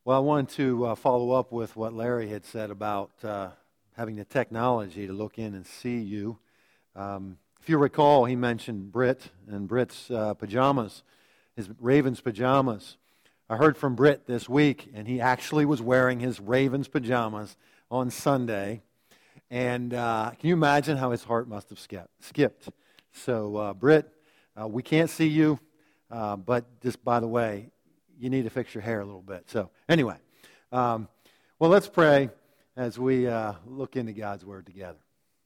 Well, I wanted to follow up with what Larry had said about having the technology to look in and see you. If you recall, he mentioned Britt and Britt's pajamas, his Ravens pajamas. I heard from Britt this week, and he actually was wearing his Ravens pajamas on Sunday. And can you imagine how his heart must have skipped? So, Britt, we can't see you, but just by the way, you need to fix your hair a little bit. So, anyway, well, let's pray as we look into God's Word together.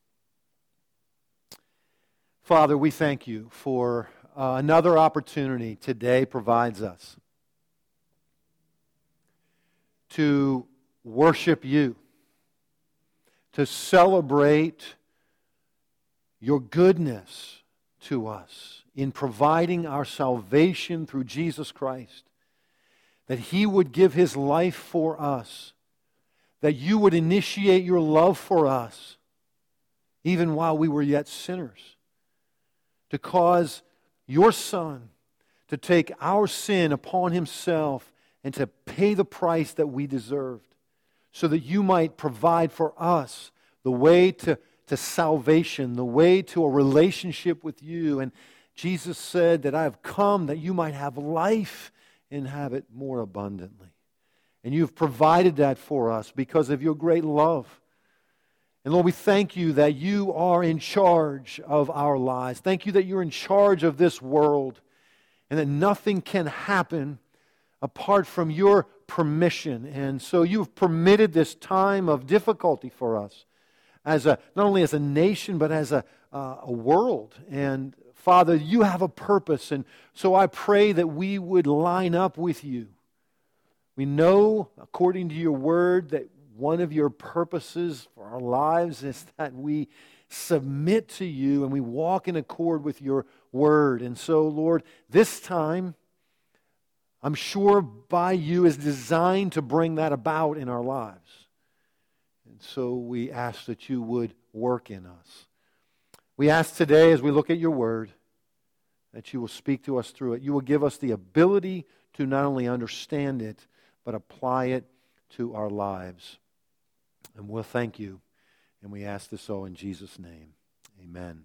Father, we thank you for another opportunity today provides us to worship you, to celebrate your goodness to us in providing our salvation through Jesus Christ, that He would give His life for us, that you would initiate your love for us, even while we were yet sinners, to cause your Son to take our sin upon Himself and to pay the price that we deserved, so that you might provide for us the way to salvation, the way to a relationship with you. And Jesus said that I have come that you might have life and have it more abundantly. And you've provided that for us because of your great love. And Lord, we thank you that you are in charge of our lives. Thank you that you're in charge of this world and that nothing can happen apart from your permission. And so you've permitted this time of difficulty for us, as not only as a nation, but as a world. And Father, you have a purpose, and so I pray that we would line up with you. We know, according to your word, that one of your purposes for our lives is that we submit to you and we walk in accord with your word. And so, Lord, this time, I'm sure by you is designed to bring that about in our lives. And so we ask that you would work in us. We ask today, as we look at your word, that you will speak to us through it. You will give us the ability to not only understand it, but apply it to our lives. And we'll thank you. And we ask this all in Jesus' name. Amen.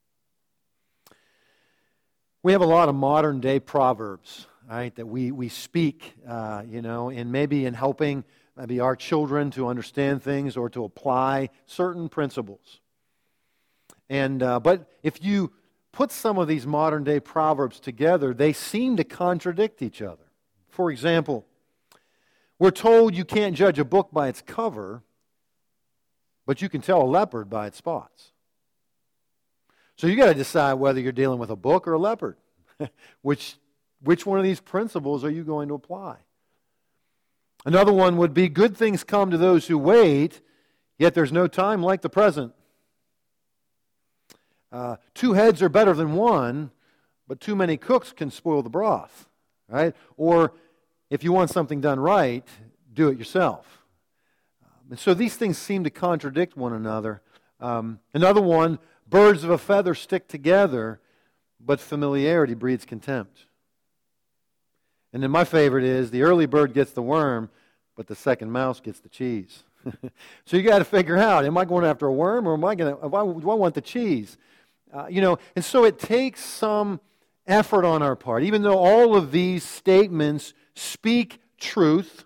We have a lot of modern day proverbs, right, that we speak, and maybe in helping maybe our children to understand things or to apply certain principles. And but if you put some of these modern day proverbs together, they seem to contradict each other. For example, we're told you can't judge a book by its cover, but you can tell a leopard by its spots. So you got to decide whether you're dealing with a book or a leopard. Which one of these principles are you going to apply? Another one would be, good things come to those who wait, yet there's no time like the present. Two heads are better than one, but too many cooks can spoil the broth. Right? Or if you want something done right, do it yourself. And so these things seem to contradict one another. Another one, birds of a feather stick together, but familiarity breeds contempt. And then my favorite is, the early bird gets the worm, but the second mouse gets the cheese. So you got to figure out, am I going after a worm, or do I want the cheese? And so it takes some effort on our part, even though all of these statements speak truth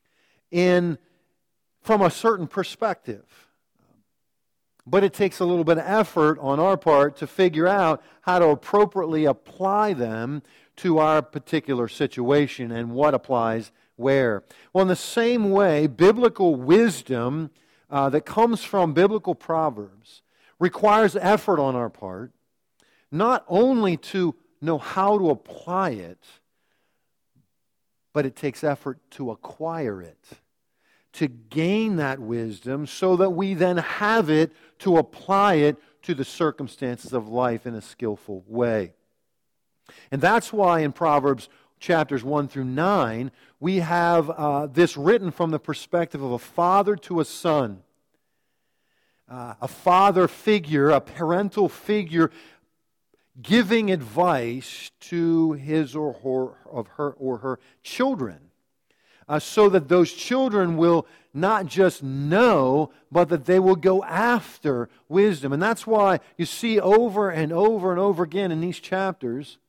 from a certain perspective. But it takes a little bit of effort on our part to figure out how to appropriately apply them to our particular situation and what applies where. Well, in the same way, biblical wisdom that comes from biblical proverbs requires effort on our part, not only to know how to apply it, but it takes effort to acquire it, to gain that wisdom so that we then have it to apply it to the circumstances of life in a skillful way. And that's why in Proverbs chapters 1 through 9, we have this written from the perspective of a father to a son. A father figure, a parental figure, giving advice to his or her children. so that those children will not just know, but that they will go after wisdom. And that's why you see over and over and over again in these chapters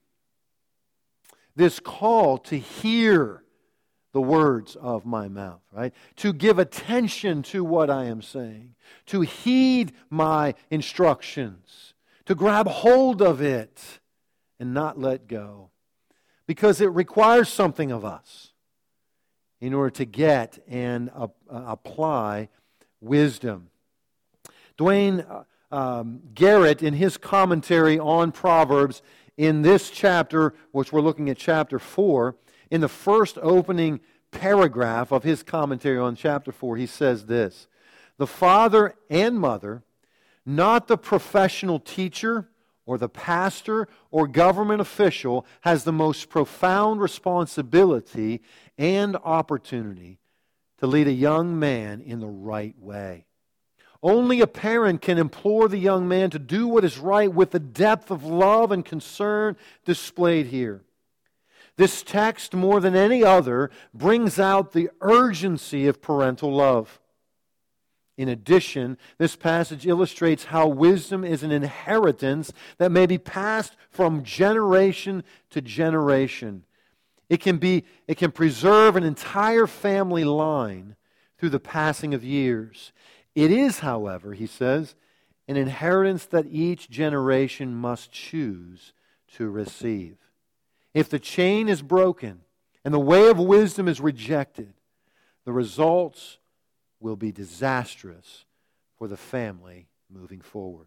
this call to hear the words of my mouth, right? To give attention to what I am saying, to heed my instructions, to grab hold of it and not let go. Because it requires something of us in order to get and apply wisdom. Dwayne Garrett, in his commentary on Proverbs, in this chapter, which we're looking at chapter 4, in the first opening paragraph of his commentary on chapter 4, he says this: "The father and mother, not the professional teacher or the pastor or government official, has the most profound responsibility and opportunity to lead a young man in the right way. Only a parent can implore the young man to do what is right with the depth of love and concern displayed here. This text, more than any other, brings out the urgency of parental love. In addition, this passage illustrates how wisdom is an inheritance that may be passed from generation to generation. It can preserve an entire family line through the passing of years. It is, however, he says, an inheritance that each generation must choose to receive. If the chain is broken and the way of wisdom is rejected, the results will be disastrous for the family moving forward."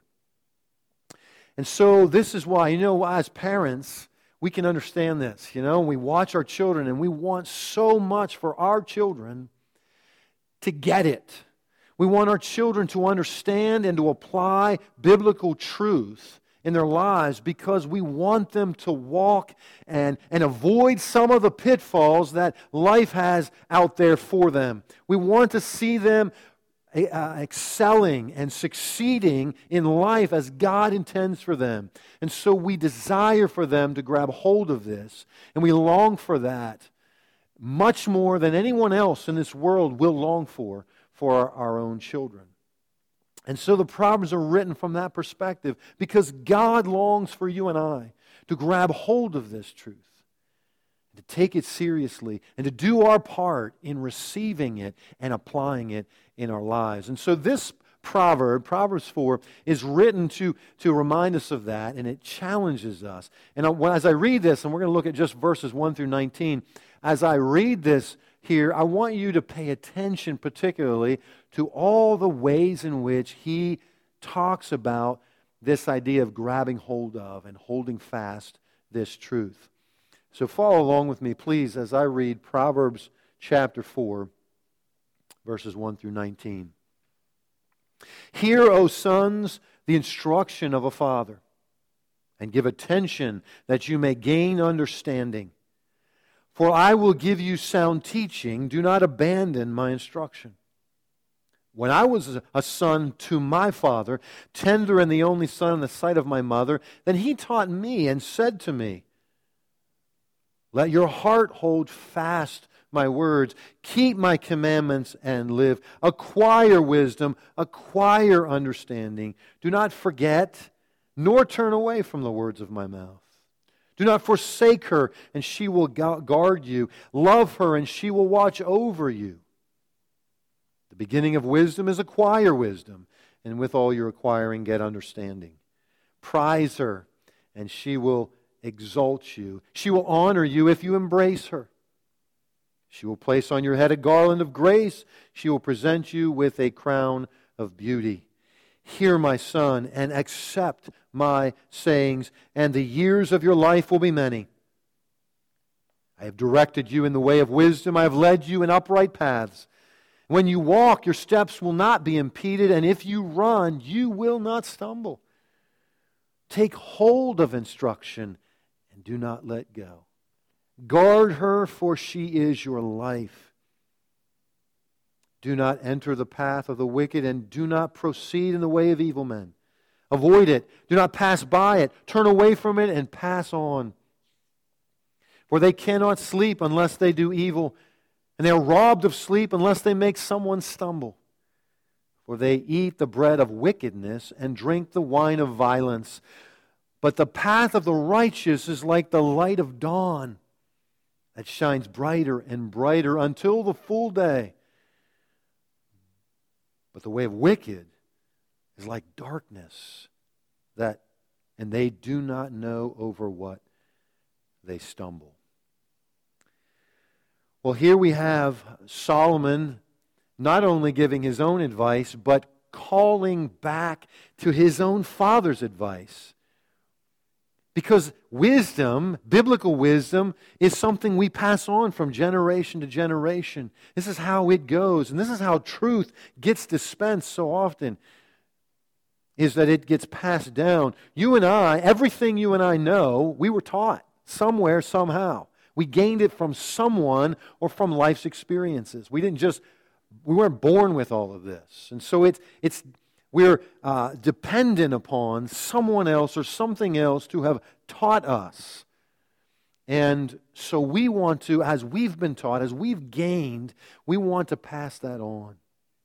And so this is why, as parents, we can understand this. We watch our children and we want so much for our children to get it. We want our children to understand and to apply biblical truth in their lives because we want them to walk and avoid some of the pitfalls that life has out there for them. We want to see them excelling and succeeding in life as God intends for them. And so we desire for them to grab hold of this, and we long for that much more than anyone else in this world will long for our own children. And so the Proverbs are written from that perspective because God longs for you and I to grab hold of this truth, to take it seriously, and to do our part in receiving it and applying it in our lives. And so this proverb, Proverbs 4, is written to remind us of that, and it challenges us. And as I read this, and we're going to look at just verses 1 through 19, as I read this here, I want you to pay attention particularly to all the ways in which he talks about this idea of grabbing hold of and holding fast this truth. So follow along with me, please, as I read Proverbs chapter 4, verses 1 through 19. "Hear, O sons, the instruction of a father, and give attention that you may gain understanding. For I will give you sound teaching. Do not abandon my instruction. When I was a son to my father, tender and the only son in the sight of my mother, then he taught me and said to me, let your heart hold fast my words. Keep my commandments and live. Acquire wisdom, acquire understanding. Do not forget, nor turn away from the words of my mouth. Do not forsake her, and she will guard you. Love her, and she will watch over you. The beginning of wisdom is acquire wisdom, and with all your acquiring get understanding. Prize her, and she will exalt you. She will honor you if you embrace her. She will place on your head a garland of grace. She will present you with a crown of beauty. Hear, my son, and accept my sayings, and the years of your life will be many. I have directed you in the way of wisdom. I have led you in upright paths. When you walk, your steps will not be impeded, and if you run, you will not stumble. Take hold of instruction and do not let go. Guard her, for she is your life. Do not enter the path of the wicked, and do not proceed in the way of evil men. Avoid it. Do not pass by it. Turn away from it and pass on. For they cannot sleep unless they do evil, and And they are robbed of sleep unless they make someone stumble. For they eat the bread of wickedness and drink the wine of violence. But the path of the righteous is like the light of dawn that shines brighter and brighter until the full day. But the way of wicked is like darkness, and they do not know over what they stumble. Well, here we have Solomon not only giving his own advice, but calling back to his own father's advice. Because wisdom, biblical wisdom, is something we pass on from generation to generation. This is how it goes, and this is how truth gets dispensed so often, is that it gets passed down. You and I, everything you and I know, we were taught somewhere, somehow. We gained it from someone or from life's experiences. We weren't born with all of this. And so we're dependent upon someone else or something else to have taught us. And so we want to, as we've been taught, as we've gained, we want to pass that on.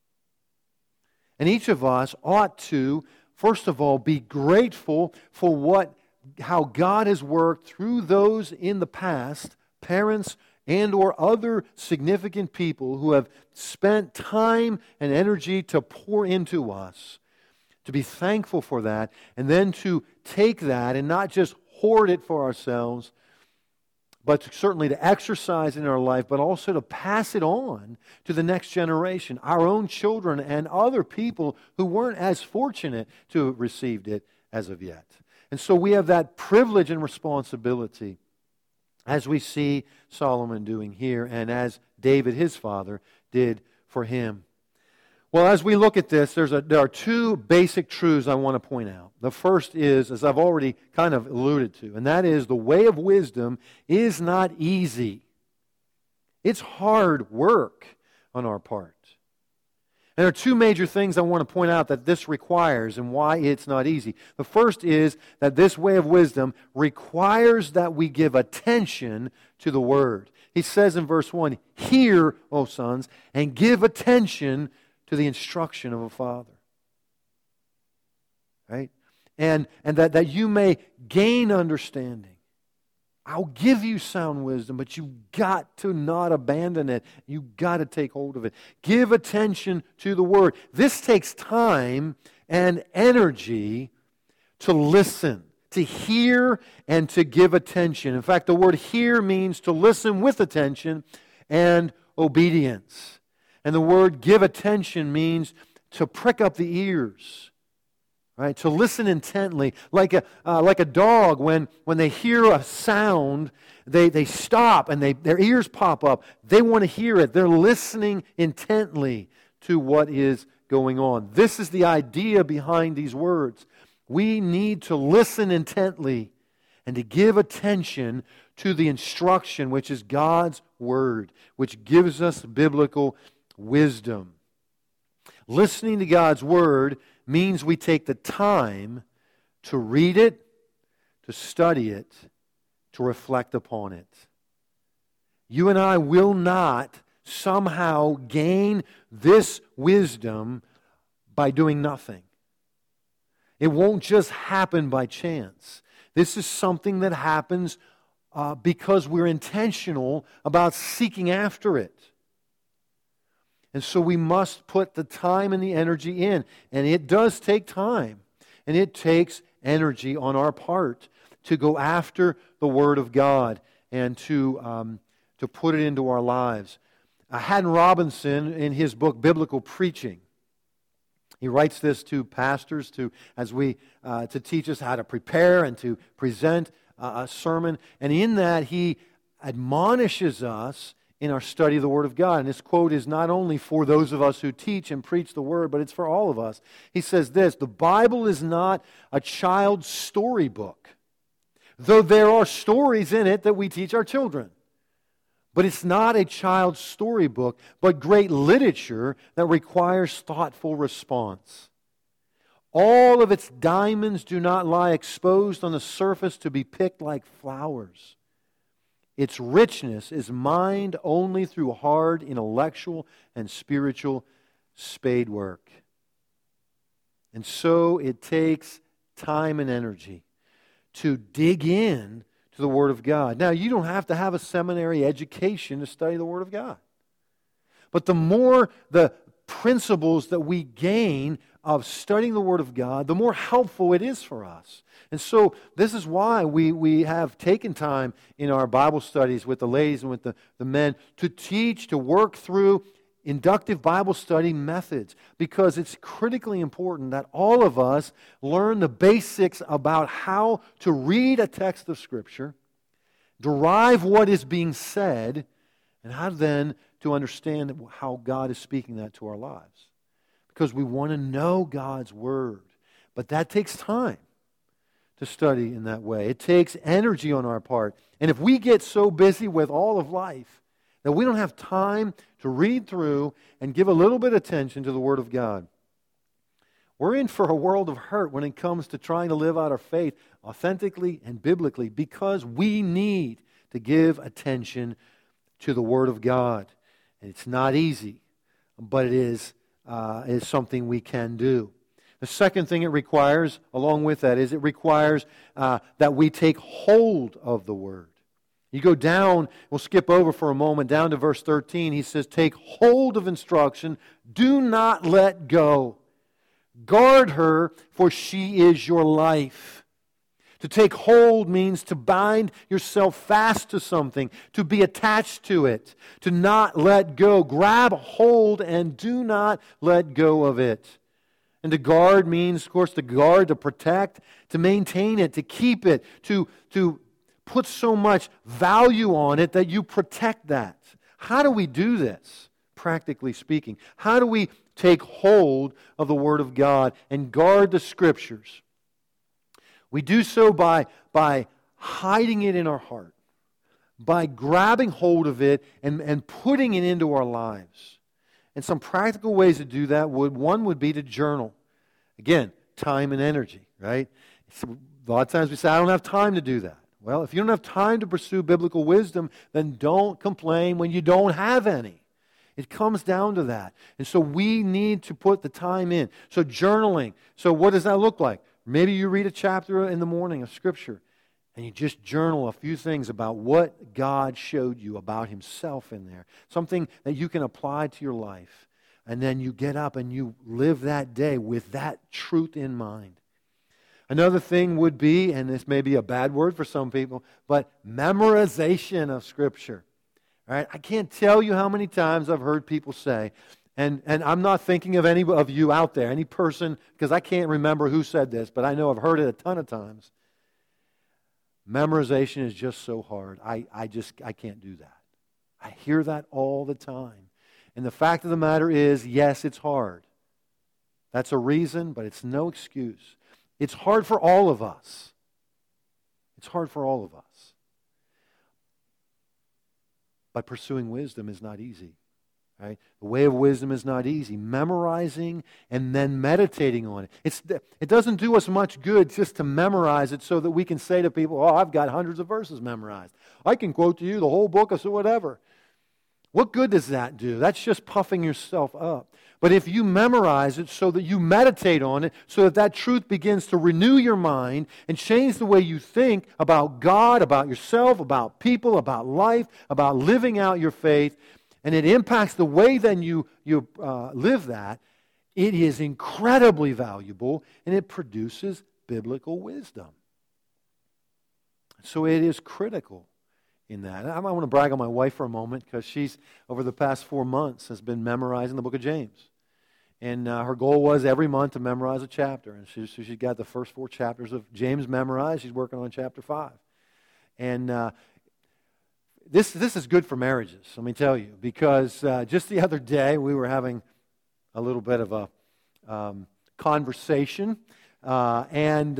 And each of us ought to, first of all, be grateful for how God has worked through those in the past, parents and or other significant people who have spent time and energy to pour into us, to be thankful for that, and then to take that and not just hoard it for ourselves, but certainly to exercise in our life, but also to pass it on to the next generation, our own children and other people who weren't as fortunate to have received it as of yet. And so we have that privilege and responsibility, as we see Solomon doing here, and as David, his father, did for him. Well, as we look at this, there are two basic truths I want to point out. The first is, as I've already kind of alluded to, and that is the way of wisdom is not easy. It's hard work on our part. And there are two major things I want to point out that this requires and why it's not easy. The first is that this way of wisdom requires that we give attention to the Word. He says in verse 1, "Hear, O sons, and give attention to the instruction of a father." Right? And that you may gain understanding. I'll give you sound wisdom, but you've got to not abandon it. You've got to take hold of it. Give attention to the Word. This takes time and energy to listen, to hear, and to give attention. In fact, the word hear means to listen with attention and obedience. And the word give attention means to prick up the ears. Right, to listen intently, like a dog when they hear a sound, they stop and their ears pop up. They want to hear it. They're listening intently to what is going on. This is the idea behind these words. We need to listen intently and to give attention to the instruction, which is God's Word, which gives us biblical wisdom. Listening to God's Word means we take the time to read it, to study it, to reflect upon it. You and I will not somehow gain this wisdom by doing nothing. It won't just happen by chance. This is something that happens because we're intentional about seeking after it. And so we must put the time and the energy in. And it does take time. And it takes energy on our part to go after the Word of God and to put it into our lives. Haddon Robinson, in his book, Biblical Preaching, he writes this to pastors to teach us how to prepare and to present a sermon. And in that, he admonishes us in our study of the Word of God. And this quote is not only for those of us who teach and preach the Word, but it's for all of us. He says this: "The Bible is not a child's storybook, though there are stories in it that we teach our children. But it's not a child's storybook, but great literature that requires thoughtful response. All of its diamonds do not lie exposed on the surface to be picked like flowers. its richness is mined only through hard intellectual and spiritual spade work. And so it takes time and energy to dig in to the Word of God. Now, you don't have to have a seminary education to study the Word of God. But the more the principles that we gain of studying the Word of God, the more helpful it is for us. And so this is why we have taken time in our Bible studies with the ladies and with the men to teach, to work through inductive Bible study methods, because it's critically important that all of us learn the basics about how to read a text of Scripture, derive what is being said, and how then to understand how God is speaking that to our lives. Because we want to know God's Word. But that takes time to study in that way. It takes energy on our part. And if we get so busy with all of life that we don't have time to read through and give a little bit of attention to the Word of God, we're in for a world of hurt when it comes to trying to live out our faith authentically and biblically, because we need to give attention to the Word of God. And it's not easy, but it is something we can do. The second thing it requires, along with that, is it requires that we take hold of the Word. You go down, we'll skip over for a moment, down to verse 13. He says, take hold of instruction, do not let go. Guard her, for she is your life. To take hold means to bind yourself fast to something, to be attached to it, to not let go. Grab hold and do not let go of it. And to guard means, of course, to guard, to protect, to maintain it, to keep it, to put so much value on it that you protect that. How do we do this, practically speaking? How do we take hold of the Word of God and guard the Scriptures? We do so by hiding it in our heart, by grabbing hold of it and putting it into our lives. And some practical ways to do that one would be to journal. Again, time and energy, right? A lot of times we say, I don't have time to do that. Well, if you don't have time to pursue biblical wisdom, then don't complain when you don't have any. It comes down to that. And so we need to put the time in. So journaling. So what does that look like? Maybe you read a chapter in the morning of Scripture and you just journal a few things about what God showed you about Himself in there. Something that you can apply to your life. And then you get up and you live that day with that truth in mind. Another thing would be, and this may be a bad word for some people, but memorization of Scripture. Right? I can't tell you how many times I've heard people say, and I'm not thinking of any of you out there, any person, because I can't remember who said this, but I know I've heard it a ton of times. Memorization is just so hard. I can't do that. I hear that all the time. And the fact of the matter is, yes, it's hard. That's a reason, but it's no excuse. It's hard for all of us. It's hard for all of us. But pursuing wisdom is not easy. Right? The way of wisdom is not easy. Memorizing and then meditating on it. It doesn't do us much good just to memorize it so that we can say to people, oh, I've got hundreds of verses memorized. I can quote to you the whole book or so whatever. What good does that do? That's just puffing yourself up. But if you memorize it so that you meditate on it, so that that truth begins to renew your mind and change the way you think about God, about yourself, about people, about life, about living out your faith, and it impacts the way then you live that, it is incredibly valuable and it produces biblical wisdom. So it is critical in that. I want to brag on my wife for a moment because she's, over the past 4 months, has been memorizing the book of James. And her goal was every month to memorize a chapter. And so she got the first 4 chapters of James memorized. She's working on chapter 5. And this is good for marriages, let me tell you, because just the other day we were having a little bit of a conversation, and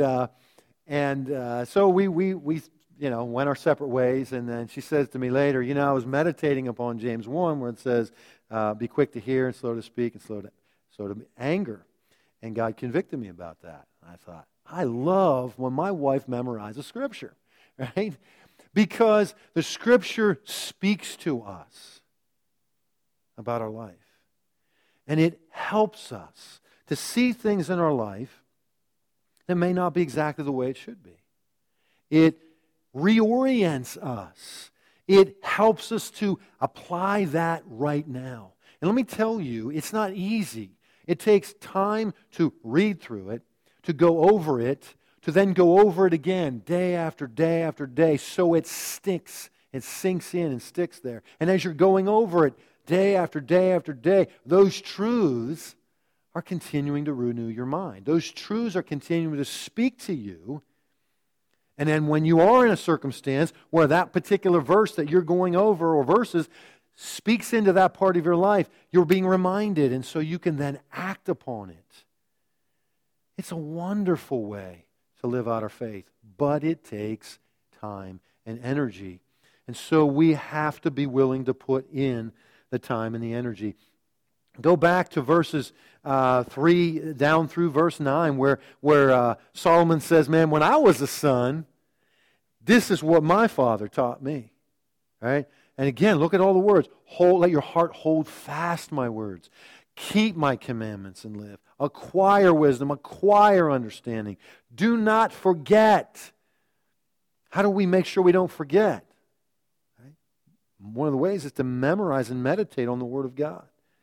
so we went our separate ways. And then she says to me later, I was meditating upon James 1 where it says, be quick to hear and slow to speak and slow to anger. And God convicted me about that. And I thought, I love when my wife memorizes Scripture, right? Because the Scripture speaks to us about our life. And it helps us to see things in our life that may not be exactly the way it should be. It reorients us. It helps us to apply that right now. And let me tell you, it's not easy. It takes time to read through it, to go over it, to then go over it again day after day after day so it sticks, it sinks in and sticks there. And as you're going over it day after day after day, those truths are continuing to renew your mind. Those truths are continuing to speak to you. And then when you are in a circumstance where that particular verse that you're going over, or verses, speaks into that part of your life, you're being reminded, and so you can then act upon it. It's a wonderful way to live out our faith, but it takes time and energy. And so we have to be willing to put in the time and the energy. Go back to verses 3 down through verse 9 where Solomon says, man, when I was a son, this is what my father taught me. Right? And again, look at all the words. Let your heart hold fast my words. Keep my commandments and live. Acquire wisdom. Acquire understanding. Do not forget. How do we make sure we don't forget? Right? One of the ways is to memorize and meditate on the Word of God.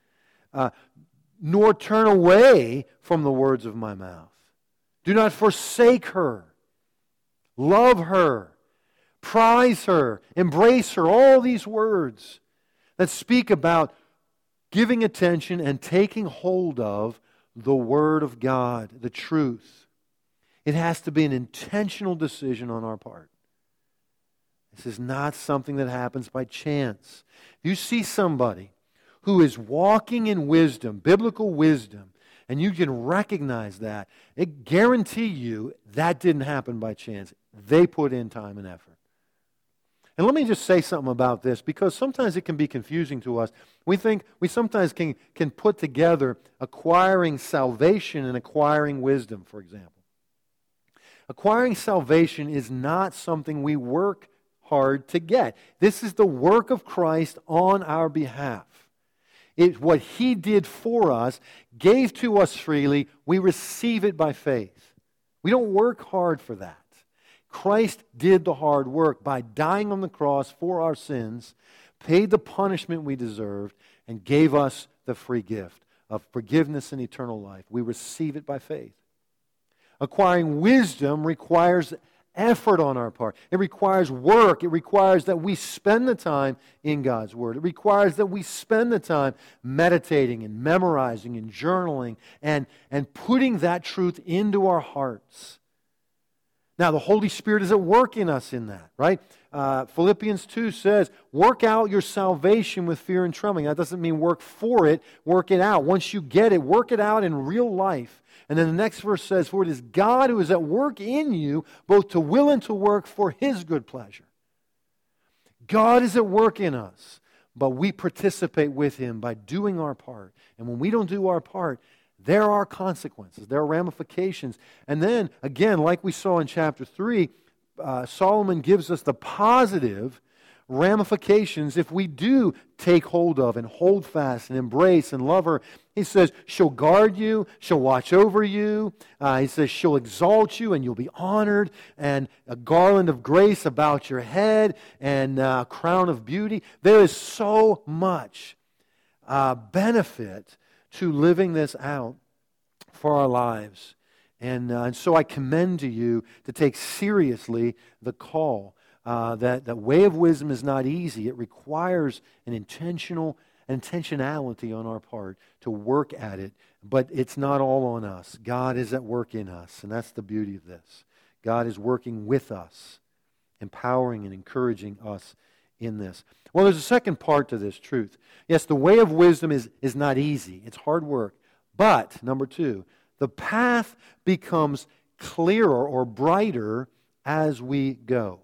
Nor turn away from the words of my mouth. Do not forsake her. Love her. Prize her. Embrace her. All these words that speak about giving attention and taking hold of the Word of God, the truth. It has to be an intentional decision on our part. This is not something that happens by chance. You see somebody who is walking in wisdom, biblical wisdom, and you can recognize that, it guarantee you that didn't happen by chance. They put in time and effort. And let me just say something about this, because sometimes it can be confusing to us. We think we sometimes can put together acquiring salvation and acquiring wisdom, for example. Acquiring salvation is not something we work hard to get. This is the work of Christ on our behalf. It's what He did for us, gave to us freely. We receive it by faith. We don't work hard for that. Christ did the hard work by dying on the cross for our sins, paid the punishment we deserved, and gave us the free gift of forgiveness and eternal life. We receive it by faith. Acquiring wisdom requires effort on our part. It requires work. It requires that we spend the time in God's Word. It requires that we spend the time meditating and memorizing and journaling and putting that truth into our hearts. Now, the Holy Spirit is at work in us in that, right? Philippians 2 says, work out your salvation with fear and trembling. That doesn't mean work for it, work it out. Once you get it, work it out in real life. And then the next verse says, for it is God who is at work in you, both to will and to work for His good pleasure. God is at work in us, but we participate with Him by doing our part. And when we don't do our part, there are consequences, there are ramifications. And then, again, like we saw in chapter 3, Solomon gives us the positive ramifications if we do take hold of and hold fast and embrace and love her. He says, she'll guard you, she'll watch over you. He says, she'll exalt you and you'll be honored, and a garland of grace about your head and a crown of beauty. There is so much benefit to living this out for our lives. And so I commend to you to take seriously the call. That way of wisdom is not easy. It requires an intentionality on our part to work at it. But it's not all on us. God is at work in us, and that's the beauty of this. God is working with us, empowering and encouraging us in this. Well, there's a second part to this truth. Yes, the way of wisdom is not easy. It's hard work. But, number 2, the path becomes clearer or brighter as we go.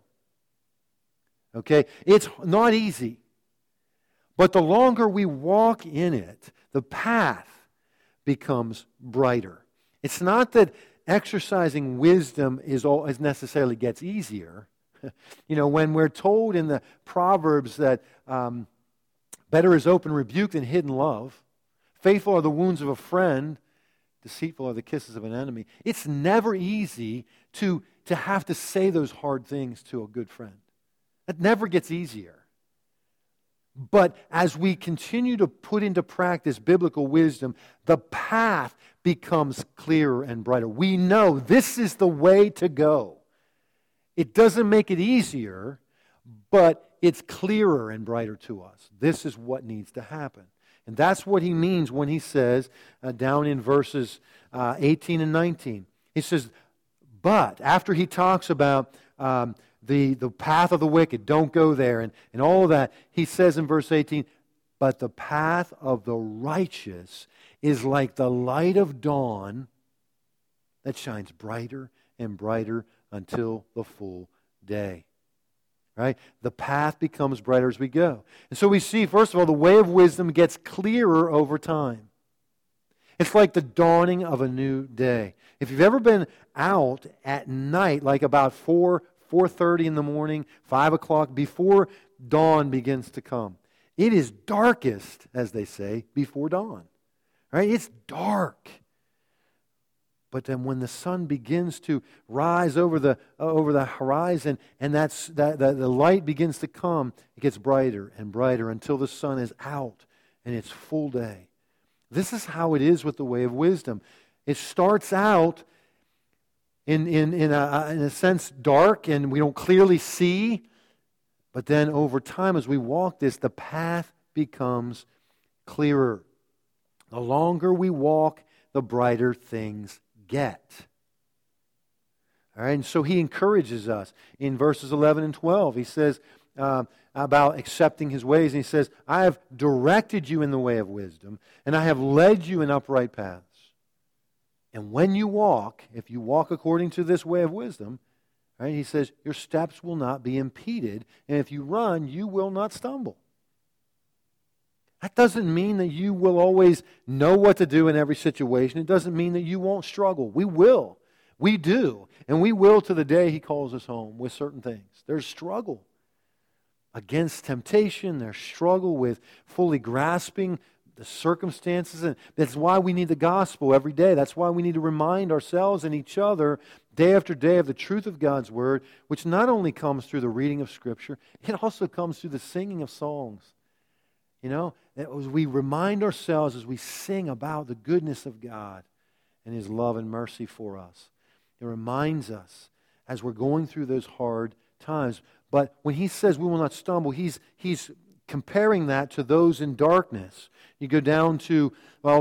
Okay? It's not easy. But the longer we walk in it, the path becomes brighter. It's not that exercising wisdom is necessarily gets easier. When we're told in the Proverbs that better is open rebuke than hidden love, faithful are the wounds of a friend, deceitful are the kisses of an enemy. It's never easy to have to say those hard things to a good friend. It never gets easier. But as we continue to put into practice biblical wisdom, the path becomes clearer and brighter. We know this is the way to go. It doesn't make it easier, but it's clearer and brighter to us. This is what needs to happen. And that's what he means when he says, down in verses 18 and 19, he says, but after he talks about the path of the wicked, don't go there, and all of that, he says in verse 18, but the path of the righteous is like the light of dawn that shines brighter and brighter until the full day. Right? The path becomes brighter as we go. And so we see, first of all, the way of wisdom gets clearer over time. It's like the dawning of a new day. If you've ever been out at night, like about 4:30 in the morning, 5 o'clock, before dawn begins to come, it is darkest, as they say, before dawn. Right? It's dark. But then when the sun begins to rise over the horizon, and the light begins to come, it gets brighter and brighter until the sun is out and it's full day. This is how it is with the way of wisdom. It starts out in a sense dark, and we don't clearly see. But then over time, as we walk this, the path becomes clearer. The longer we walk, the brighter things get. All right, and so he encourages us in verses 11 and 12. He says about accepting his ways, and he says, I have directed you in the way of wisdom, and I have led you in upright paths. And when you walk, if you walk according to this way of wisdom, right, he says, your steps will not be impeded, and if you run, you will not stumble. That doesn't mean that you will always know what to do in every situation. It doesn't mean that you won't struggle. We will. We do. And we will to the day he calls us home with certain things. There's struggle against temptation. There's struggle with fully grasping the circumstances. And that's why we need the gospel every day. That's why we need to remind ourselves and each other day after day of the truth of God's Word, which not only comes through the reading of Scripture, it also comes through the singing of songs. As we remind ourselves, as we sing about the goodness of God and His love and mercy for us, it reminds us as we're going through those hard times. But when he says we will not stumble, he's comparing that to those in darkness. You go down to,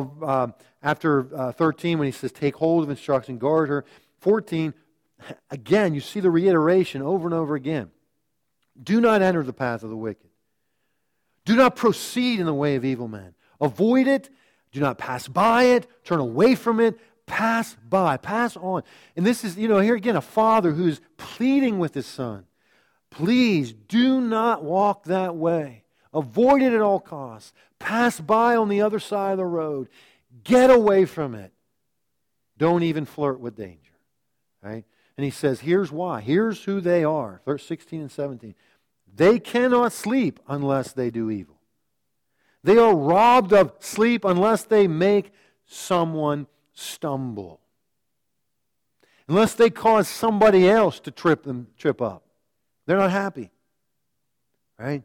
after 13, when he says, take hold of instruction, guard her. 14, again, you see the reiteration over and over again. Do not enter the path of the wicked. Do not proceed in the way of evil men. Avoid it. Do not pass by it. Turn away from it. Pass by. Pass on. And this is, here again, a father who's pleading with his son. Please do not walk that way. Avoid it at all costs. Pass by on the other side of the road. Get away from it. Don't even flirt with danger. Right? And he says, here's why. Here's who they are. Verse 16 and 17. They cannot sleep unless they do evil. They are robbed of sleep unless they make someone stumble. Unless they cause somebody else to trip up. They're not happy. Right?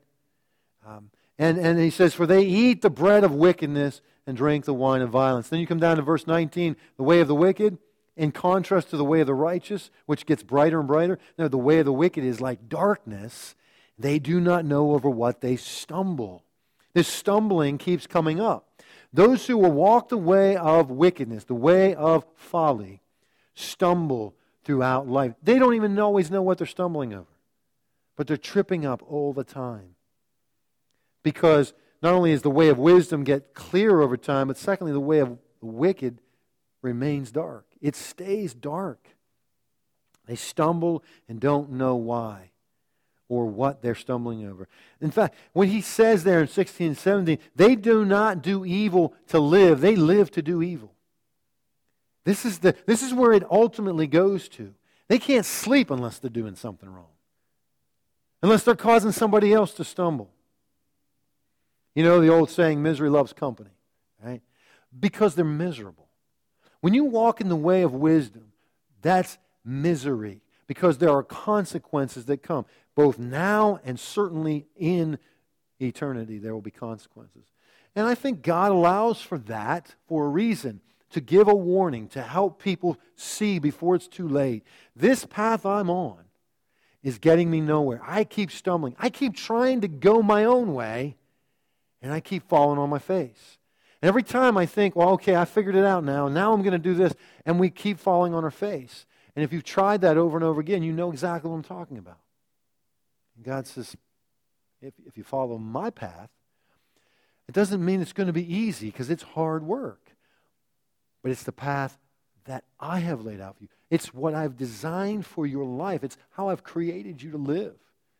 And he says, for they eat the bread of wickedness and drink the wine of violence. Then you come down to verse 19, the way of the wicked, in contrast to the way of the righteous, which gets brighter and brighter. No, the way of the wicked is like darkness. They do not know over what they stumble. This stumbling keeps coming up. Those who will walk the way of wickedness, the way of folly, stumble throughout life. They don't even always know what they're stumbling over. But they're tripping up all the time. Because not only is the way of wisdom get clearer over time, but secondly, the way of the wicked remains dark. It stays dark. They stumble and don't know why or what they're stumbling over. In fact, when he says there in 16 and 17, they do not do evil to live, they live to do evil. This is where it ultimately goes to. They can't sleep unless they're doing something wrong. unless they're causing somebody else to stumble. You know the old saying, misery loves company, right? Because they're miserable. When you walk in the way of wisdom, that's misery, because there are consequences that come. Both now and certainly in eternity, there will be consequences. And I think God allows for that for a reason, to give a warning, to help people see before it's too late. This path I'm on is getting me nowhere. I keep stumbling. I keep trying to go my own way, and I keep falling on my face. And every time I think, well, okay, I figured it out now. Now I'm going to do this, and we keep falling on our face. And if you've tried that over and over again, you know exactly what I'm talking about. And God says, if you follow my path, it doesn't mean it's going to be easy, because it's hard work. But it's the path that I have laid out for you. It's what I've designed for your life. It's how I've created you to live.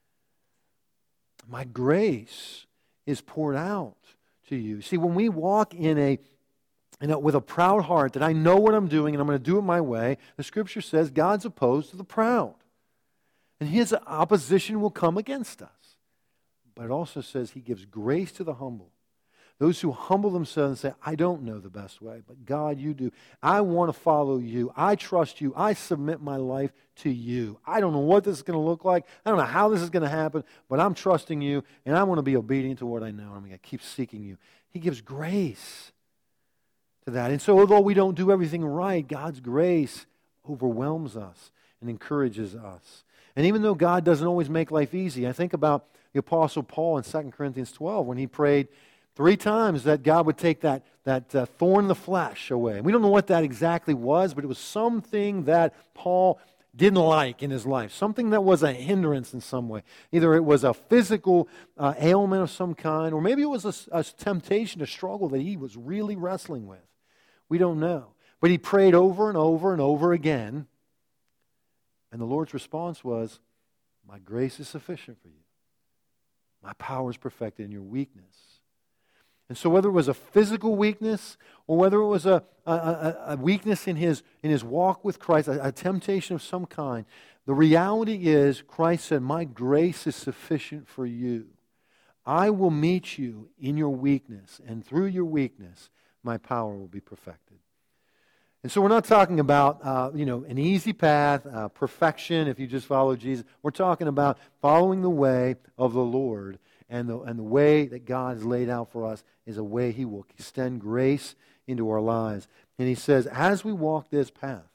My grace is poured out to you. See, when we walk with a proud heart that I know what I'm doing and I'm going to do it my way, the Scripture says God's opposed to the proud. And His opposition will come against us. But it also says He gives grace to the humble. Those who humble themselves and say, I don't know the best way, but God, you do. I want to follow you. I trust you. I submit my life to you. I don't know what this is going to look like. I don't know how this is going to happen, but I'm trusting you, and I want to be obedient to what I know. I'm going to keep seeking you. He gives grace to that. And so although we don't do everything right, God's grace overwhelms us and encourages us. And even though God doesn't always make life easy, I think about the Apostle Paul in 2 Corinthians 12 when he prayed 3 times that God would take that thorn in the flesh away. We don't know what that exactly was, but it was something that Paul didn't like in his life, something that was a hindrance in some way. Either it was a physical ailment of some kind, or maybe it was a temptation, a struggle that he was really wrestling with. We don't know. But he prayed over and over and over again, and the Lord's response was, my grace is sufficient for you. My power is perfected in your weakness. And so whether it was a physical weakness or whether it was a weakness in his walk with Christ, a temptation of some kind, the reality is Christ said, my grace is sufficient for you. I will meet you in your weakness, and through your weakness, my power will be perfected. And so we're not talking about an easy path, perfection if you just follow Jesus. We're talking about following the way of the Lord. And the way that God has laid out for us is a way He will extend grace into our lives. And He says, as we walk this path,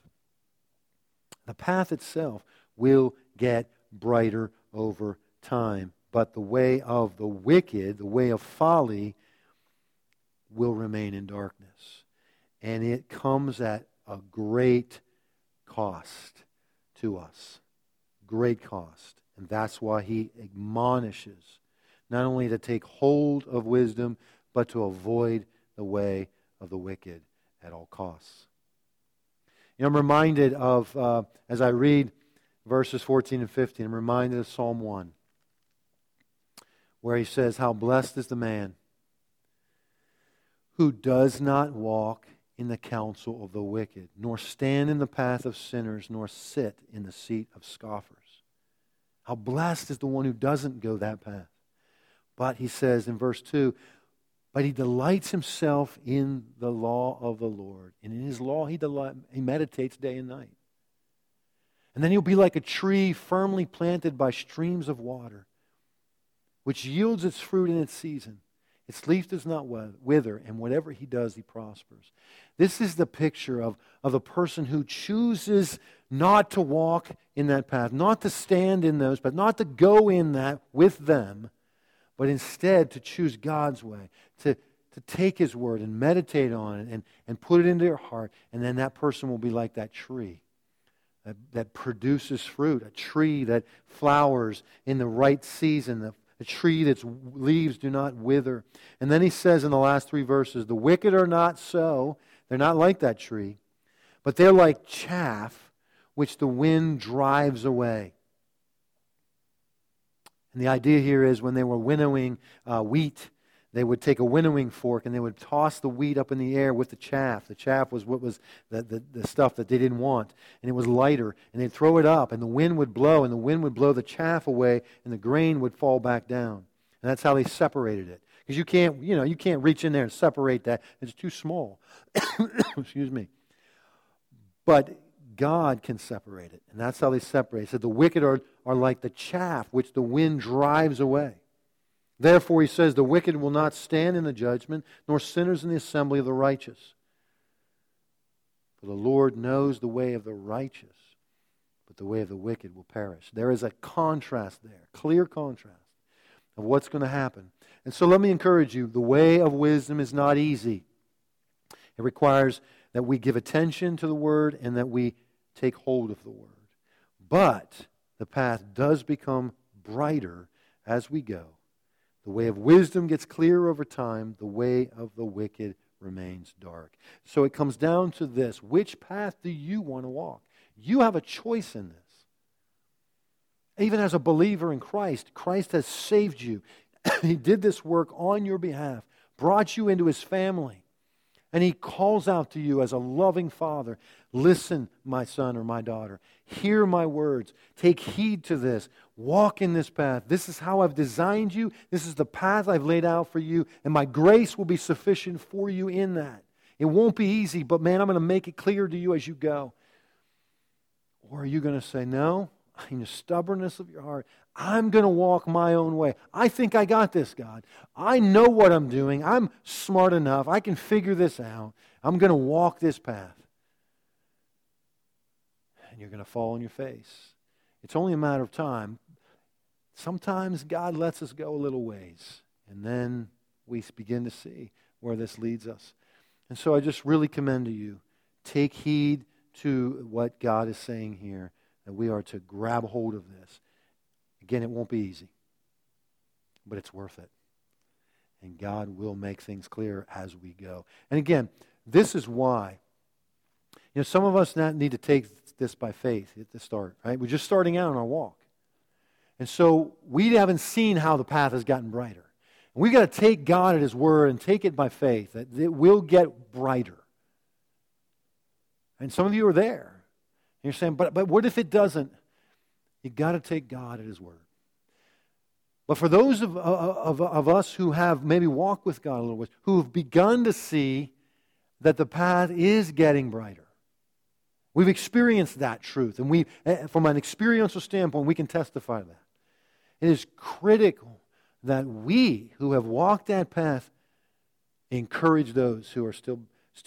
the path itself will get brighter over time. But the way of the wicked, the way of folly, will remain in darkness. And it comes at a great cost to us. Great cost. And that's why He admonishes not only to take hold of wisdom, but to avoid the way of the wicked at all costs. I'm reminded of, as I read verses 14 and 15, I'm reminded of Psalm 1, where he says, how blessed is the man who does not walk in the counsel of the wicked, nor stand in the path of sinners, nor sit in the seat of scoffers. How blessed is the one who doesn't go that path. But he says in verse 2, but he delights himself in the law of the Lord. And in his law he meditates day and night. And then he'll be like a tree firmly planted by streams of water, which yields its fruit in its season. Its leaf does not wither, and whatever he does, he prospers. This is the picture of a person who chooses not to walk in that path, not to stand in those, but not to go in that with them, but instead to choose God's way, to take His Word and meditate on it and put it into their heart, and then that person will be like that tree that produces fruit, a tree that flowers in the right season, a tree that's leaves do not wither. And then he says in the last 3 verses, the wicked are not so, they're not like that tree, but they're like chaff which the wind drives away. And the idea here is when they were winnowing wheat, they would take a winnowing fork and they would toss the wheat up in the air with the chaff. The chaff was what was the stuff that they didn't want, and it was lighter. And they'd throw it up, and the wind would blow, and the wind would blow the chaff away, and the grain would fall back down. And that's how they separated it. Because you can't reach in there and separate that. It's too small. Excuse me. But God can separate it, and that's how they separate. He said the wicked are like the chaff which the wind drives away. Therefore, he says, the wicked will not stand in the judgment, nor sinners in the assembly of the righteous. For the Lord knows the way of the righteous, but the way of the wicked will perish. There is a contrast there, clear contrast of what's going to happen. And so let me encourage you, the way of wisdom is not easy. It requires that we give attention to the Word and that we take hold of the Word. But the path does become brighter as we go. The way of wisdom gets clearer over time. The way of the wicked remains dark. So it comes down to this. Which path do you want to walk? You have a choice in this. Even as a believer in Christ, Christ has saved you. He did this work on your behalf, brought you into His family. And He calls out to you as a loving Father. Listen, my son or my daughter. Hear my words. Take heed to this. Walk in this path. This is how I've designed you. This is the path I've laid out for you. And my grace will be sufficient for you in that. It won't be easy, but man, I'm going to make it clear to you as you go. Or are you going to say, no, in the stubbornness of your heart, I'm going to walk my own way. I think I got this, God. I know what I'm doing. I'm smart enough. I can figure this out. I'm going to walk this path. And you're going to fall on your face. It's only a matter of time. Sometimes God lets us go a little ways, and then we begin to see where this leads us. And so I just really commend to you, take heed to what God is saying here, that we are to grab hold of this. Again, it won't be easy, but it's worth it. And God will make things clear as we go. And again, this is why, some of us need to take this by faith at the start, right? We're just starting out on our walk. And so we haven't seen how the path has gotten brighter. And we've got to take God at His word and take it by faith, that it will get brighter. And some of you are there. And you're saying, but what if it doesn't? You've got to take God at His word. But for those of us who have maybe walked with God a little bit, who have begun to see that the path is getting brighter, we've experienced that truth. And we, from an experiential standpoint, we can testify to that. It is critical that we who have walked that path encourage those who are still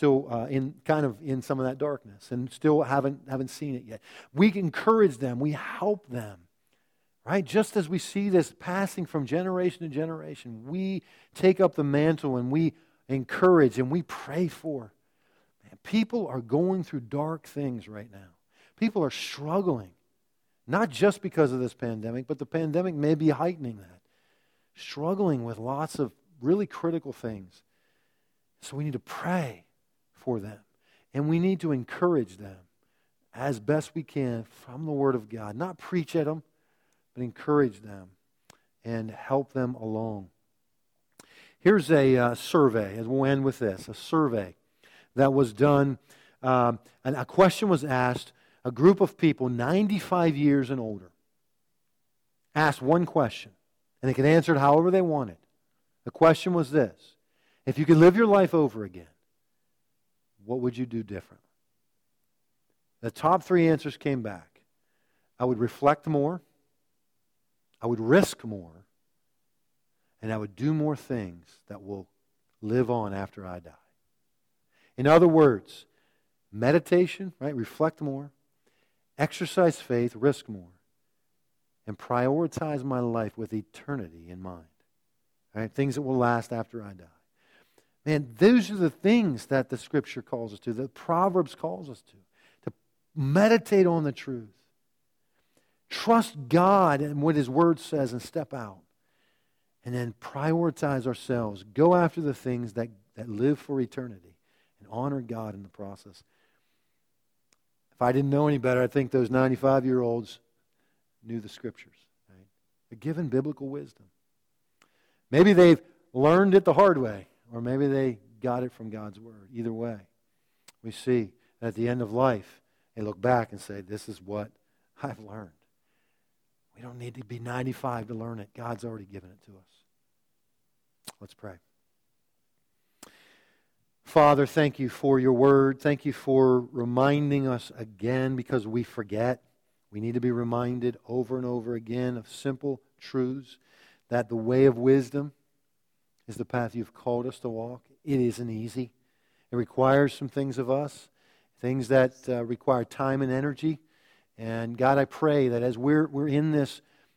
in some of that darkness and still haven't seen it yet. We encourage them. We help them. Right? Just as we see this passing from generation to generation, we take up the mantle and we encourage and we pray for. Man, people are going through dark things right now. People are struggling. Not just because of this pandemic, but the pandemic may be heightening that. Struggling with lots of really critical things. So we need to pray for them. And we need to encourage them as best we can from the Word of God. Not preach at them, but encourage them and help them along. Here's a survey, and we'll end with this, a survey that was done, and a question was asked. A group of people, 95 years and older, asked one question, and they could answer it however they wanted. The question was this: if you could live your life over again, what would you do differently? The top three answers came back. I would reflect more, I would risk more, and I would do more things that will live on after I die. In other words, meditation, right? Reflect more, exercise faith, risk more, and prioritize my life with eternity in mind. Right? Things that will last after I die. Man, those are the things that the Scripture calls us to, that Proverbs calls us to meditate on the truth. Trust God and what His Word says and step out. And then prioritize ourselves. Go after the things that live for eternity and honor God in the process. If I didn't know any better, I think those 95-year-olds knew the Scriptures. Right? They're given biblical wisdom. Maybe they've learned it the hard way, or maybe they got it from God's Word. Either way, we see that at the end of life, they look back and say, this is what I've learned. We don't need to be 95 to learn it. God's already given it to us. Let's pray. Father, thank you for your word. Thank you for reminding us again, because we forget. We need to be reminded over and over again of simple truths, that the way of wisdom is the path you've called us to walk. It isn't easy. It requires some things of us, things that require time and energy. And God, I pray that as we're in this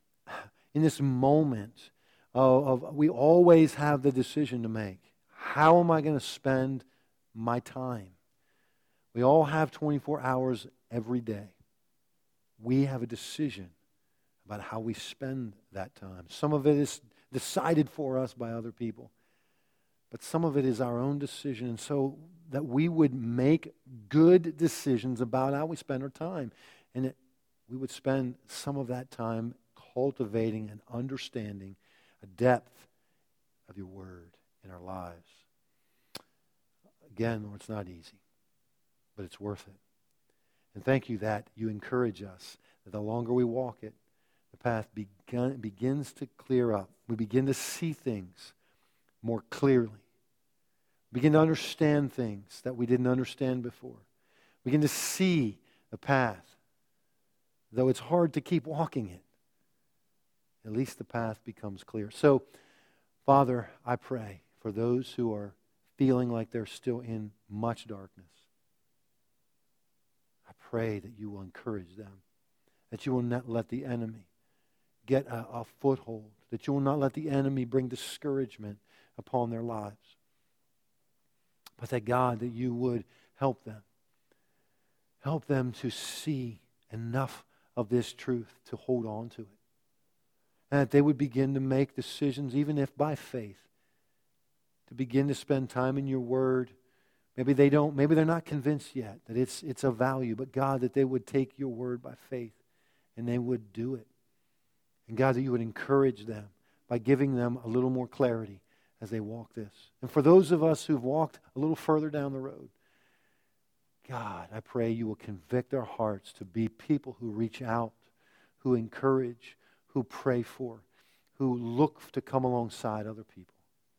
moment of we always have the decision to make. How am I going to spend my time? We all have 24 hours every day. We have a decision about how we spend that time. Some of it is decided for us by other people, but some of it is our own decision. And so that we would make good decisions about how we spend our time. And we would spend some of that time cultivating and understanding a depth of your word in our lives. Again, Lord, it's not easy, but it's worth it. And thank you that you encourage us, that the longer we walk it, the path begins to clear up. We begin to see things more clearly. We begin to understand things that we didn't understand before. We begin to see the path. Though it's hard to keep walking it, at least the path becomes clear. So, Father, I pray for those who are feeling like they're still in much darkness. I pray that you will encourage them, that you will not let the enemy get a foothold, that you will not let the enemy bring discouragement upon their lives. But that, God, that you would help them to see enough of this truth to hold on to it. And that they would begin to make decisions, even if by faith, to begin to spend time in your word. Maybe they're not convinced yet that it's of value, but God, that they would take your word by faith and they would do it. And God, that you would encourage them by giving them a little more clarity as they walk this. And for those of us who've walked a little further down the road, God, I pray you will convict our hearts to be people who reach out, who encourage, who pray for, who look to come alongside other people.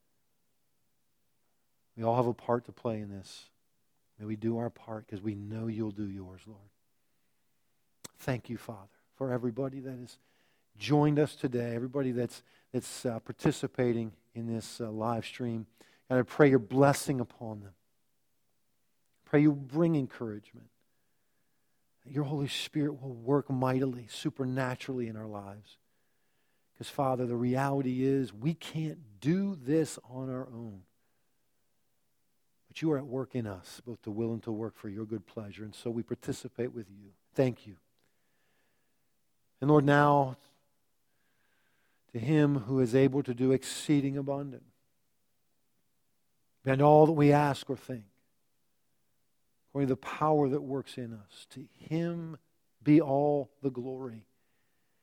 We all have a part to play in this. May we do our part because we know you'll do yours, Lord. Thank you, Father, for everybody that has joined us today, everybody that's participating in this live stream. And I pray your blessing upon them. Pray you bring encouragement. That your Holy Spirit will work mightily, supernaturally in our lives. Because, Father, the reality is we can't do this on our own. But you are at work in us, both to will and to work for your good pleasure. And so we participate with you. Thank you. And Lord, now, to him who is able to do exceeding abundant, beyond all that we ask or think, according to the power that works in us, to him be all the glory